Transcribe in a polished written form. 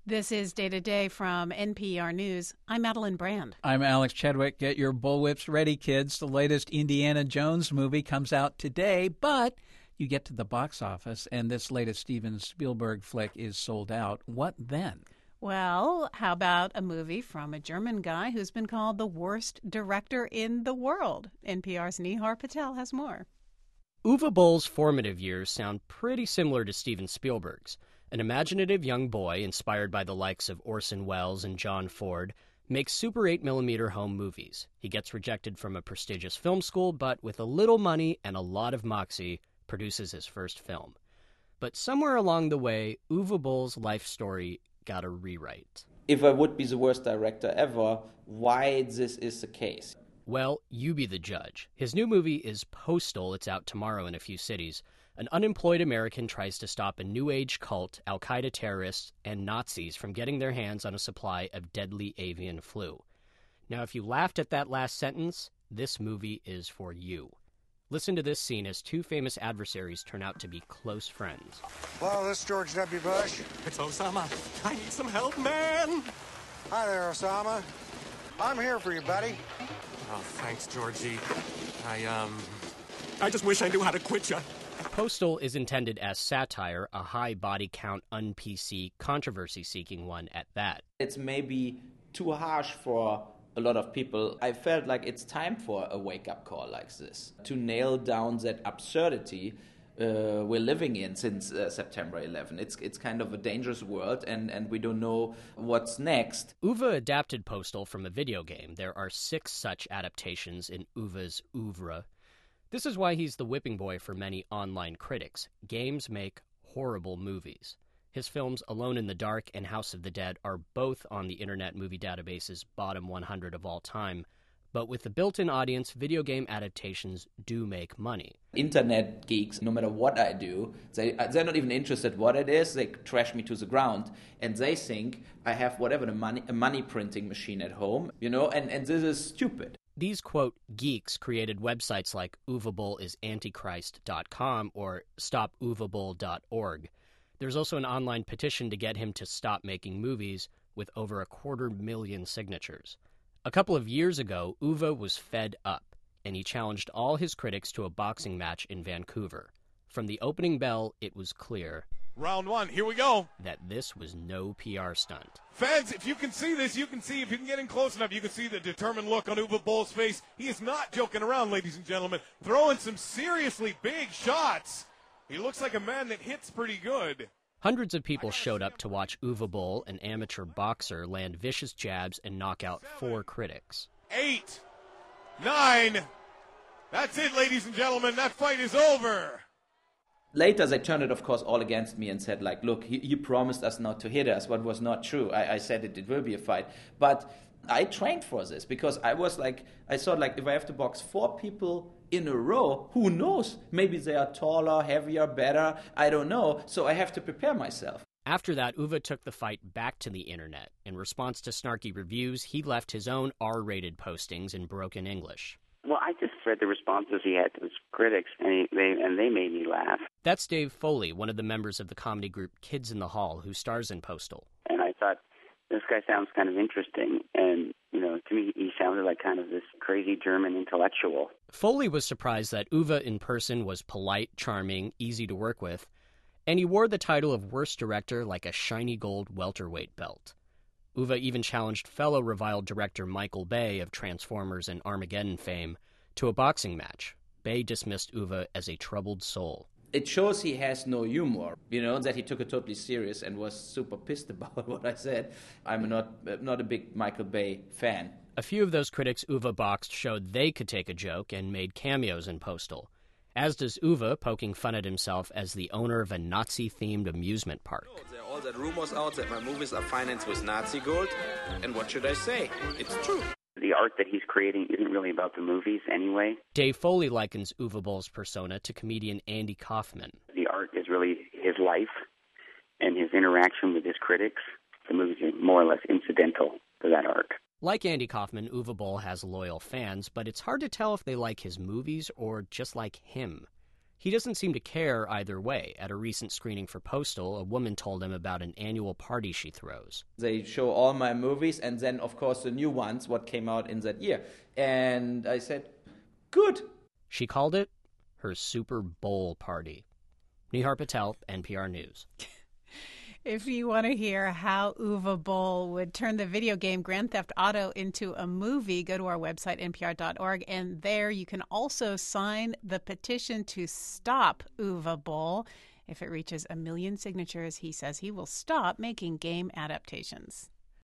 This is Day to Day from NPR News. I'm Madeline Brand. I'm Alex Chadwick. Get your bullwhips ready, kids. The latest Indiana Jones movie comes out today, but you get to the box office, and this latest Steven Spielberg flick is sold out. What then? Well, how about a movie from a German guy who's been called the worst director in the world? NPR's Nihar Patel has more. Uwe Boll's formative years sound pretty similar to Steven Spielberg's. An imaginative young boy, inspired by the likes of Orson Welles and John Ford, makes Super 8mm home movies. He gets rejected from a prestigious film school, but with a little money and a lot of moxie, produces his first film. But somewhere along the way, Uwe Boll's life story got a rewrite. If I would be the worst director ever, why this is the case? Well, you be the judge. His new movie is Postal. It's out tomorrow in a few cities. An unemployed American tries to stop a New Age cult, Al-Qaeda terrorists, and Nazis from getting their hands on a supply of deadly avian flu. Now, if you laughed at that last sentence, this movie is for you. Listen to this scene as two famous adversaries turn out to be close friends. Hello, this is George W. Bush. It's Osama. I need some help, man. Hi there, Osama. I'm here for you, buddy. Oh, thanks, Georgie. I just wish I knew how to quit you. Postal is intended as satire, a high body count, un-PC, controversy-seeking one at that. It's maybe too harsh for a lot of people. I felt like it's time for a wake-up call like this, to nail down that absurdity we're living in since September 11. It's kind of a dangerous world, and we don't know what's next. Uwe adapted Postal from a video game. There are 6 such adaptations in Uwe's oeuvre. This is why he's the whipping boy for many online critics. Games make horrible movies. His films Alone in the Dark and House of the Dead are both on the Internet Movie Database's bottom 100 of all time. But with the built-in audience, video game adaptations do make money. Internet geeks, no matter what I do, they're not even interested what it is. They trash me to the ground, and they think I have whatever a money printing machine at home, and this is stupid. These, quote, geeks created websites like UweBoll.com or StopUweBoll.org. There's also an online petition to get him to stop making movies with over 250,000 signatures. A couple of years ago, Uwe was fed up, and he challenged all his critics to a boxing match in Vancouver. From the opening bell, it was clear. Round 1, here we go. That this was no PR stunt. Fans, if you can see this, if you can get in close enough, you can see the determined look on Uwe Boll's face. He is not joking around, ladies and gentlemen, throwing some seriously big shots. He looks like a man that hits pretty good. Hundreds of people showed up to watch Uwe Boll, an amateur boxer, land vicious jabs and knock out 4 critics. 8, 9, that's it, ladies and gentlemen, that fight is over. Later, they turned it, of course, all against me and said, look, you promised us not to hit us, what was not true. I said it will be a fight. But I trained for this because I thought, if I have to box 4 people in a row, who knows? Maybe they are taller, heavier, better, I don't know. So I have to prepare myself. After that, Uwe took the fight back to the internet. In response to snarky reviews, he left his own R-rated postings in broken English. Well, I just read the responses he had to his critics, and they made me laugh. That's Dave Foley, one of the members of the comedy group Kids in the Hall, who stars in Postal. And I thought, this guy sounds kind of interesting, and, to me, he sounded like kind of this crazy German intellectual. Foley was surprised that Uwe in person was polite, charming, easy to work with, and he wore the title of worst director like a shiny gold welterweight belt. Uwe even challenged fellow reviled director Michael Bay of Transformers and Armageddon fame to a boxing match. Bay dismissed Uwe as a troubled soul. It shows he has no humor, that he took it totally serious and was super pissed about what I said. I'm not a big Michael Bay fan. A few of those critics Uwe boxed showed they could take a joke and made cameos in Postal, as does Uwe, poking fun at himself as the owner of a Nazi-themed amusement park. There are all that rumors out that my movies are financed with Nazi gold, and what should I say? It's true. The art that he's creating isn't really about the movies anyway. Dave Foley likens Uwe Boll's persona to comedian Andy Kaufman. The art is really his life and his interaction with his critics. The movies are more or less incidental to that arc. Like Andy Kaufman, Uwe Boll has loyal fans, but it's hard to tell if they like his movies or just like him. He doesn't seem to care either way. At a recent screening for Postal, a woman told him about an annual party she throws. They show all my movies and then, of course, the new ones, what came out in that year. And I said, good. She called it her Super Bowl party. Nihar Patel, NPR News. If you want to hear how Uwe Boll would turn the video game Grand Theft Auto into a movie, go to our website, npr.org, and there you can also sign the petition to stop Uwe Boll. If it reaches 1 million signatures, he says he will stop making game adaptations.